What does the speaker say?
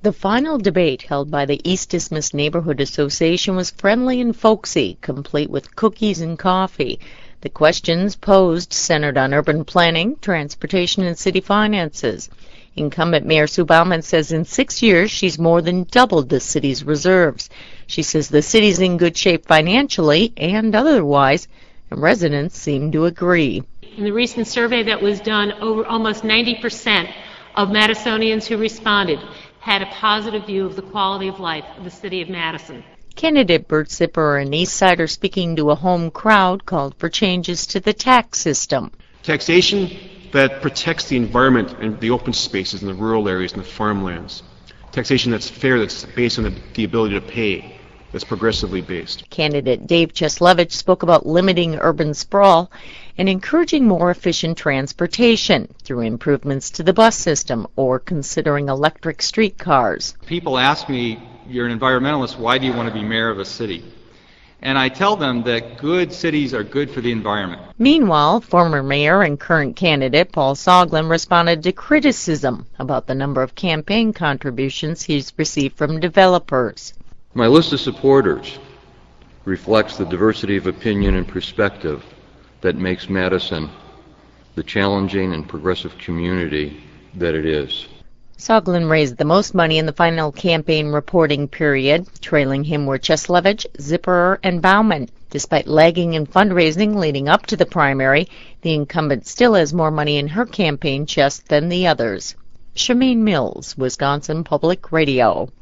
The final debate held by the East Isthmus Neighborhood Association was friendly and folksy, complete with cookies and coffee. The questions posed centered on urban planning, transportation, and city finances. Incumbent Mayor Sue Bauman says in 6 years she's more than doubled the city's reserves. She says the city's in good shape financially and otherwise, and residents seem to agree. In the recent survey that was done, over almost 90% of Madisonians who responded had a positive view of the quality of life of the city of Madison. Candidate Bert Zipperer, an East Sider speaking to a home crowd, called for changes to the tax system. Taxation that protects the environment and the open spaces in the rural areas and the farmlands. Taxation that's fair, that's based on the ability to pay, that's progressively based. Candidate Dave Cheslevich spoke about limiting urban sprawl and encouraging more efficient transportation through improvements to the bus system or considering electric streetcars. People ask me, you're an environmentalist, why do you want to be mayor of a city? And I tell them that good cities are good for the environment. Meanwhile, former mayor and current candidate Paul Soglin responded to criticism about the number of campaign contributions he's received from developers. My list of supporters reflects the diversity of opinion and perspective that makes Madison the challenging and progressive community that it is. Soglin raised the most money in the final campaign reporting period. Trailing him were Cheslevich, Zipperer, and Bauman. Despite lagging in fundraising leading up to the primary, the incumbent still has more money in her campaign chest than the others. Shemaine Mills, Wisconsin Public Radio.